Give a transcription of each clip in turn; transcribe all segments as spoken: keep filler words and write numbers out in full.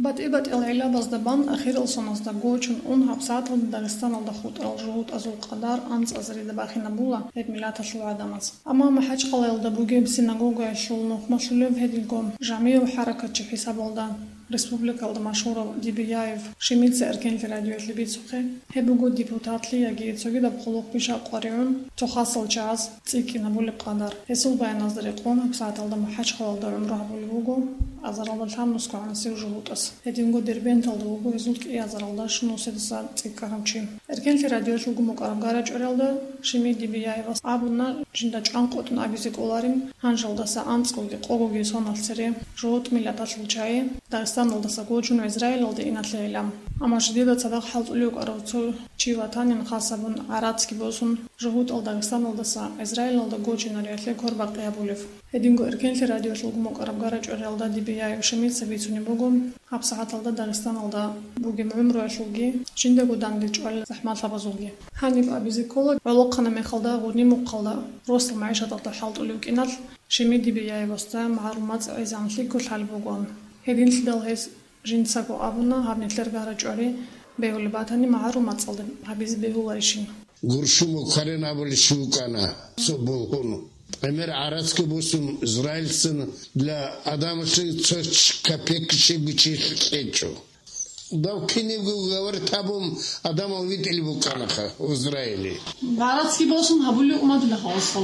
بات العلا بزدبان أخير الصنص دا جوشن أون هبسات وداغستان الدخوت الجهود أزول قدار أنس أزري دباخي نبولا هيد ميلات الشلوع دامس أما ما حاج قليل دبوجي بسيناغوغا شلنوخ مشلوف هيدلكم جميع حركة حساب الدان Республика المشهورة ديبيايف شميت أركان في راديو اللي سخي هبوجو ديبوتات لي يجي تسوي ده بخلوق بيشا قارئون تخاصل جاز تيكي نبول قدر هسول بين نظر يقوم بساعة الدم حج خلال ده عمره بولوجو أزر الله الحمد نسكو عن سير جهود أس هدينجو دربين تلدوجو هزول كي أزر الله شنو سدسا تيكارم شيء أركان في راديو شلجو مقارب جارج أريلده شميت ديبيايف أس أبونا جندا جانقوتن أبيزك أولارين هنجل ده سأنسكو دي قوجي صنع السري جهود ملة الشلجاي داغستان الدا سقوجون إسرائيل الدا إنات ليلام أما جديدة صدق حلت أليوك أروتو تشيواتان خاصبون عراتسكي بوسون جهود الدا داغستان الدا سا إسرائيل الدا جوجين رياتلي كور بقيا بوليف هدينجو إركين في راديو شلجو مقارب جارج أريلده ديبياي وشميت سبيتوني بوجوم حبسات الدا داغستان الدا بوجي عمره شلجي جندا جودان لجوال زحمات لبزوجي هاني بأبيزيكولا ولقنا مخلدا غني مقلدا روس المعيشة تطلع حلت أليوك إنات شميت ديبياي وستا معلومات عايزان في كل حال بوجون هدين تدل هيس جنساكو أبونا هبني تلرجع رجعلي بيقول بعدني معلومات صلدم هبيز بيهو ريشين غرشمو كارنا بالشوكانا سبوهونو أمير عراسك بوسم إسرائيل سن لا أدم شيء كابيك شيء بيشيل كيتشو داو كني غور تابوم أدم ويت اللي بكانا إسرائيلي عراسك بوسم هبولي أمد له أصل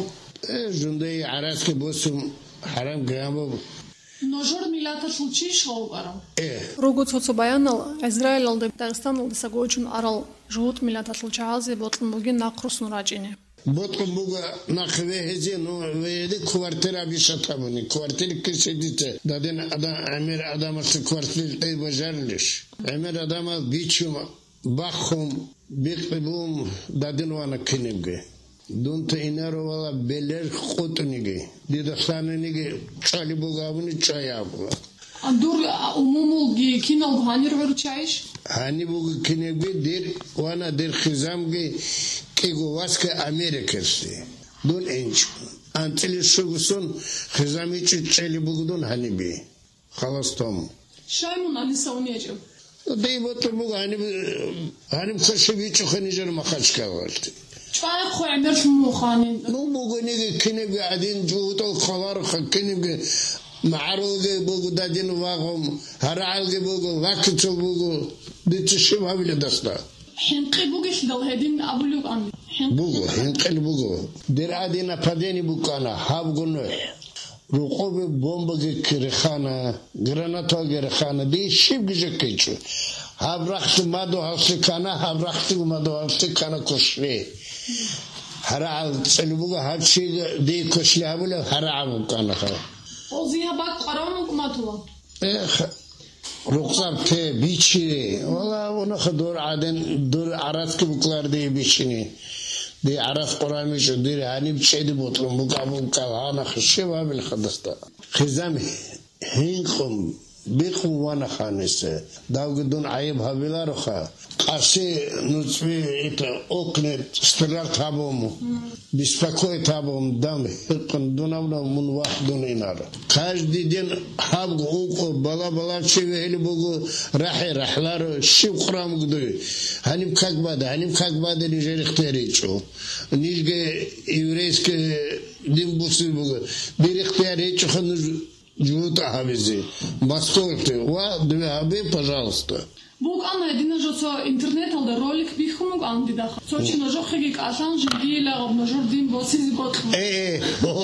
جندي عراسك بوسم حرام جامو نجور ميلاد شلشي شو برام. روجوت هو بيانل إسرائيل الد داغستان الد سجوجون أرال جهود ميلاد شلشي بطل موجين ناقرس نراجينه. بطل موجا ناخذه هزين ويدي كوارتيرا بيشتامني كوارتير كيسيدته دادين أدا أمير أدم الكوارتير أي بجارلش أمير أدم بيشوم بخم بيقبلهم دادين وانا كنيجي. دون تينارو ولا بلر خوتنيجي دي دخاننيجي شالي بوغابني تشايابو اندور عمومو كينال هاني رو تشايش هاني بوغ كينيجي دير وانا دير خزامجي كيغو واسكا امريكاستي دون انش انتلي شوغسون خزامي تشالي بوغدون هاني بي خلاص توم شايمون علي سونيجو دي بوتو بوغ هاني هاني مخشبي تشخنيجر ما خشكا والتي شايف خو عمرش مخانين نو بوغنيجي كينيجي قاعدين جوتو خبر كينيجي معروجي بوغ دادين واغم هرعالجي بوغ واكتو بوغ دي تشيبها بلا دستا حنقي بوغش دل هدين ابولوك ان بوغ حنقي بوغ دير عادينا فاديني بوكانا هابغنو رقوب بومبغي كرخانه غراناتو غرخانه دي شيب جكيچو هابرخت مادو هاسكانا هابرخت مادو هاسكانا كشري هرعال تسلبوغا هاتشي دي كشلي هابولا هرعال بوكانا اوزيها باك قرامك ماتوا اخ رخصة تي بيشي والله ونخ دور عادن دور عرفك بكلار دي بيشيني دي عرف قرامي شو دير هاني بشيدي بطلون بوكا بوكا هانا خشيبها بالخدستا خزام هينكم بيخم وانا خانسة داو قدون عيب هابلا رخا قاسي نصفي اتا اوكنت استرال تابومو بيسفاكوي تابوم دام هلقن دونامنا من واحد دون انارا خاش دي دين حاب غوكو بلا بلا شوي هلي بوغو راحي رحلار شيب قرام قدوي هانيم كاك بادا هانيم كاك بادا نيجير اختياريشو نيجي يوريسك دين بوصي بوغو دير اختياريشو خنج جوتا حافظي مастолте ва две пожалуйста Бог ана един жото интернет алда ролик биху мог анди да сочи на жохги калан жидила обнажор дин боси гот э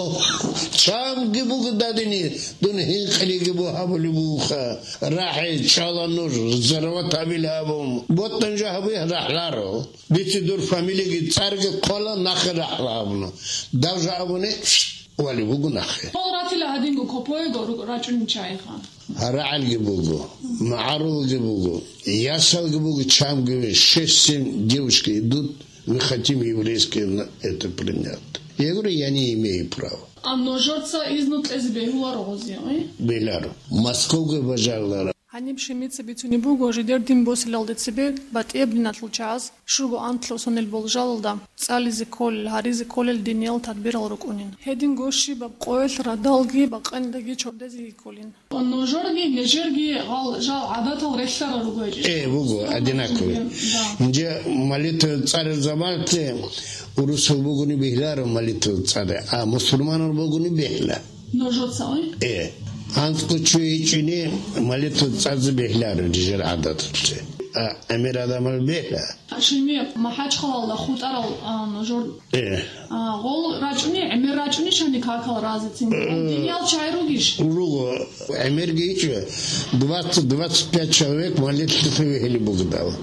чам гибу дадини дун хин хали гибу хабли буха راح чала нуж зарват абилабум боттан жахби рахларо бити дур фамилия ги царге кола нах рахлабно давжабуне ولی بگو نخه. پاراتی لحدین گو کپوی گورو راچون چای خان. هرعل گبوگو، معروض گبوگو، ясал гибугу чам гибе шесть-семь девушки идут, мы хотим еврейское это принять. Я говорю, я не имею права. А множатся изнут из бегула розы, ой? Беляру. Москву бажалара. Они пшемицы бицуни буго жидер дим босилал децибе, бат эблинат лучас, шурго антлосонел болжалда, цализи кол, харизи колел динел тадбирал рукунин. Хедин гоши ба qoel радалги ба qandaги чордези колин. Но жорги, нежерги, гал жал адатал решлара ругойж. Э, буго, одинаковые. Нже молитва царь замальте, урусул бугуни бихлар молитва царь, а мусульманар бугуни бихла. Но жотса ой? Э. Антку чуичини молитву цази бехляру дижер адатче. А эмир адамал бехла. Шими махач халалда хутарал ножор. Э. А гол рачуни эмир рачуни шани какал разицин. Динял чайругиш. Руго эмир гиче двадцать пять человек молитву вехли богдал.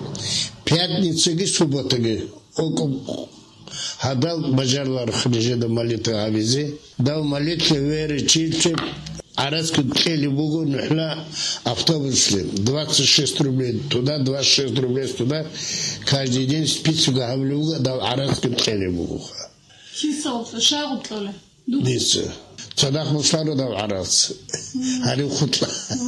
Пятница ги суббота ги око хадал бажарлар хрижеда молитва авизе. Дал молитву вере чилче. Араску ткели бугу нахла автобус двадцать шесть рублей туда, двадцать шесть рублей туда. Каждый день спицу гавлюга дал араску ткели бугу. Хисал, шагу тле. Диса. Цадах мусару дал арас. Ари хутла.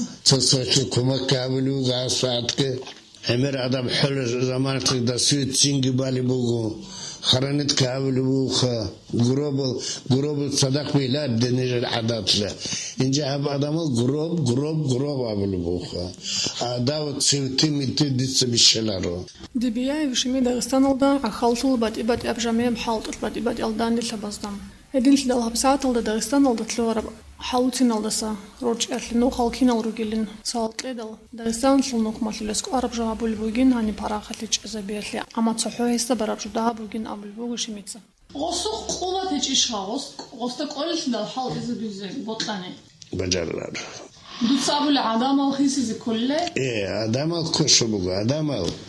Цасачу кумак гавлюга асатке. Эмер адам хэл заманты да сует цинги бали бугу. خرنت كابل بوخا غروب غروب صدق بيلا دنيج العادات له إنجا هب آدم غروب غروب غروب قابل بوخا عادات سوتي متديس بالشلارو دبيا وشمي داغستان الدا خالطول بات إبات أبجامي بحالط بات إبات ألدان دل تبصدم هدين تدل هبسات الدا داغستان الدا تلورب حالتين الدسا روج أكل نو خالكين الرجلين صالت لدل داغستان تلنوك مالسكو أرب جابول بوجين هني براخليش زبيرلي أما تصحوا هسه برب جدا بوجين قبل بوج شميتsa غسق قوة تجيش غسق غسق قلت ده حال إذا بيزي بطلاني بجرب دوتسابل عدم الخيس كله إيه عدم الكوش بقى عدم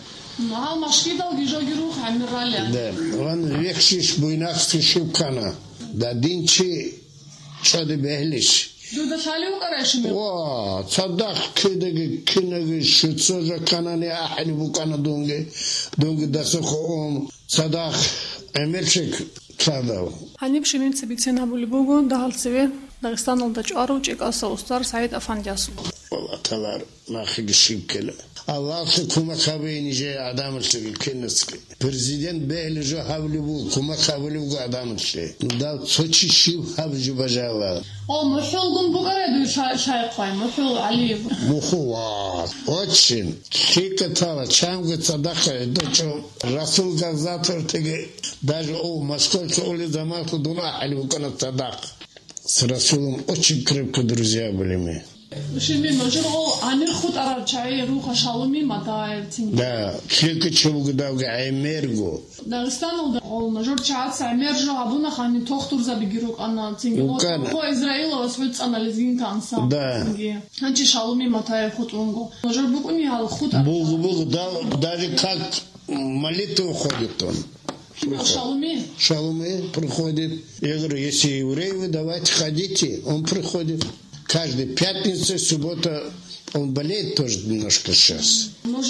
ما مشكلة الجيجا جروح عمر رالي ده وان ويخشيش بيناخت شو كنا ده دينشي شو ده بهلش دو ده شالي وقرأشمي واه صدق كده كنا شو تسوجا كناني أحد بكنا دونجي دونجي دسخوهم صدق أمريكا صدق هني بشمين سبيتنا بولبوغو ده هالسوي داغستان الدج أروج إك أصلا أستار سعيد أفندياسو والله تلار ما خيجشيب كله الله كما خبيني جاي عدم الشيء كنسك بريزيدنت بيل جو حبلبو كما خبلبو عدم الشيء ده صوتي شيب حبج بجالا او محلقن بقرة شاي شاي قاي محل علي مخوات очень хикатала чамга цадаха дочо расул газатор теге даже о москвич оли замаху дуна али букана цадах с расулом очень крепко друзья были мы شمی نجار او آنر خود ارچای روح شالمی مدای تیم. دا چیکه چوب گداوگ ایمرگو. داغستان او نجار چهات ایمرجو ابونا خانی تختور زبیگیروک آن تیم. او خو اسرائیل واسویت آنالیزین کانسا. دا. هنچی شالمی مدای خود اونگو. نجار بکنی حال خود. بوگ بوگ دا داری как молитву ходит он. Шалуми. Шалуми приходит. Я говорю, если евреи вы давайте ходите, он приходит. Каждый пятница, суббота, он болеет тоже немножко сейчас.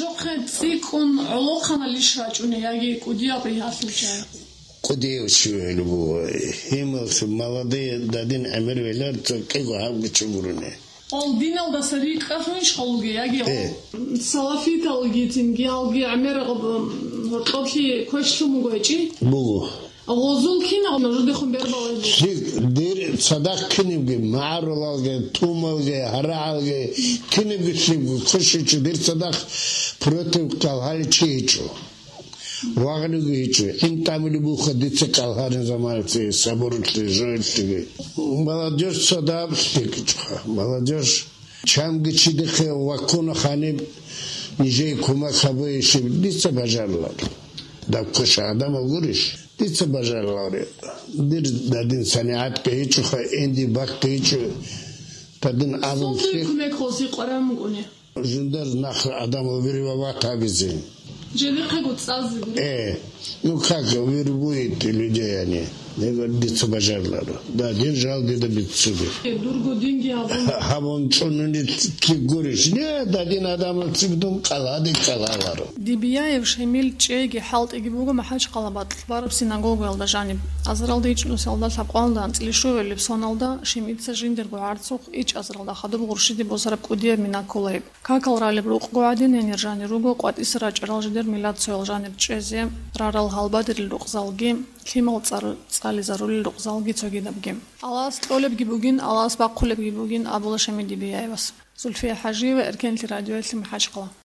Куда учили его? Химался, молодые, дадин американцы, только его авгучугуруне. Ол динал да сарик кафеш холги, яги салафит алги тинги алги америка вот кошлу мугойчи. Бугу. غوزول كنا نجد خبر بالله. دير صدق كنيبي معرضة تومة هرعة كنيبي شيء خشيت دير صدق بروتين كالهالي شيء واغني قيتشو انت عملي بوخ ديت كالهالي زمان في صبرت جويت молодежь صدق молодежь чам гичидих вакуна ханиб ниже кума хабы шиб дит бажарлар да кош адам гуриш ديت بجارلاره دير دادين سنعات كيتشو خا اندي باك كيتشو تدين عالم فيه كم يكوسي قرام مقولي جندر نخ آدم ويري وقتا بيزين جدي قيقو تصازي ايه نو كاك ويري بويت اللي جاياني Never did so bajarlar. Da gençal dedi bitsubi. Durgo dingi aldım. Hamon çonunu kiguriş. Ne dadin adamı çıktım kaladı kalalar. Dibiyayev Şemil çegi halt egibuga mahaç qalabat. Barb sinagoga alda janib. Azralda iç nusalda sapqaldan tlişovelib sonalda Şemitsa jinder guartsuq iç azralda xadub gurshidi bosarab qudiya minakolayb. Kakalralib ruq guadin enerjani rugo qat israç raljider milat soyal janib çeze raral halbadir ruqzalgi Klimal tsali zaruli ruqzalgi tsogidabgim. Alas toleb gibugin alas baquleb gibugin abula Şemil Dibiyayevas. Zulfiya Hajiyeva Erkenli Radyo Mahaç qala.